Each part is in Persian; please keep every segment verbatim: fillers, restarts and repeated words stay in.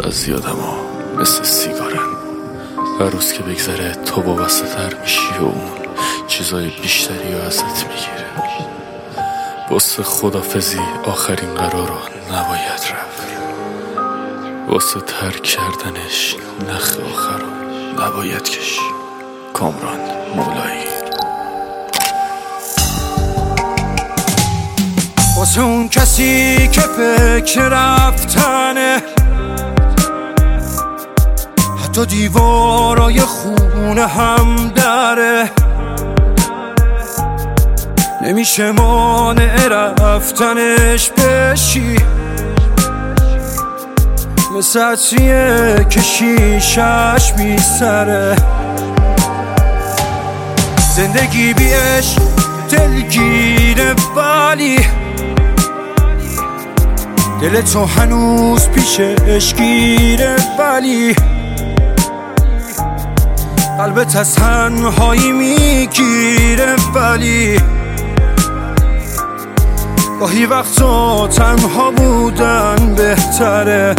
بعضی آدما مثل سیگارن، هر روز که بگذره تو وابسته تر میشی و اون چیزای بیشتری رو ازت میگیره. واسه خدافزی آخرین قرار رو نباید رفت، واسه ترک کردنش نخ آخر رو نباید کشی. کامران مولایی. واسه اون کسی که فکر رفتنه، حتی دیوارای خونه هم داره، نمیشه مانع رفتنش بشی، مثل عطریه که شیشش میسره. زندگی بیش دلگیره ولی دل تو هنوز پیشش گیره، ولی قلبت از تنهایی میگیره، ولی گاهی وقتا تنها بودن بهتره.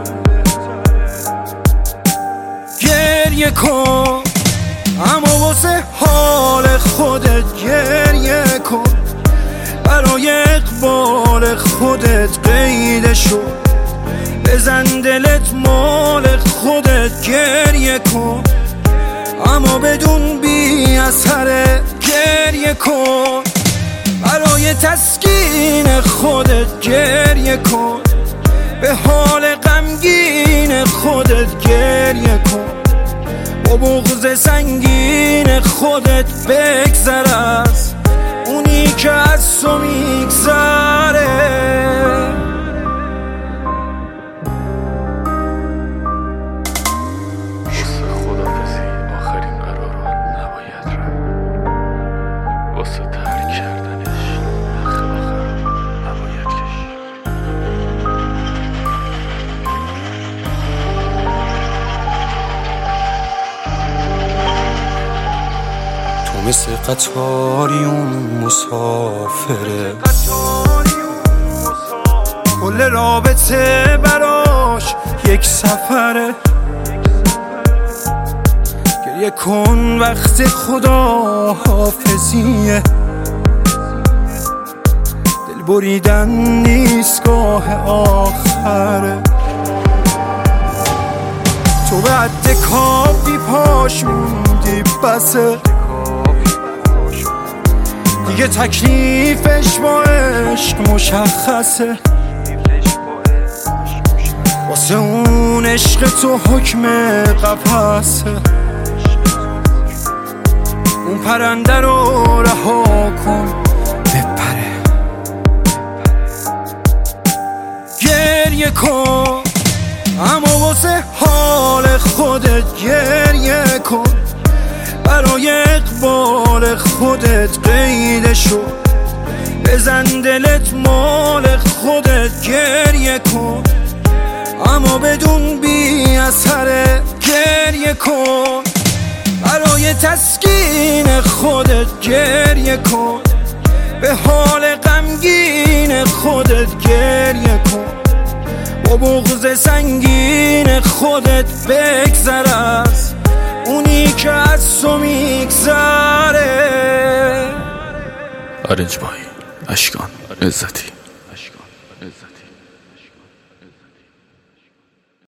گریه کن اما واسه حال خودت گریه کن، برای اقبال خودت قیده شو، بزن دلت مال خودت گریه کن، اما بدون بی اثره. گریه کن برای تسکین خودت گریه کن، به حال غمگین خودت گریه کن، با بغض سنگین خودت بگذر از اونی که از تو میگذره. خدافزی آخرین قرار رو نباید رفت، واسه ترک کردنش نخ آخر رو نباید کشی. تو مثل قطاری اون مسافره، کل رابطه براش یک سفره. گریه کن وقت خدا حافظیه، دل بریدن نیست گاه آخره. تو به عد کافی پاش موندی بسه، دیگه تکلیفش با عشق مشخصه. واسه اون عشق تو حکم قفسه، اون پرنده رو رها کن بپره. گریه کن اما واسه حال خودت گریه کن، برای اقبال خودت قیده شو، بزن دلت مال خودت گریه کن، اما بدون بی اثره. گریه کن برای تسکین خودت گریه کن، به حال غمگین خودت گریه کن، با بغض سنگین خودت بگذر از اونی که از تو میگذره. آرنج بای اشکان عزتی.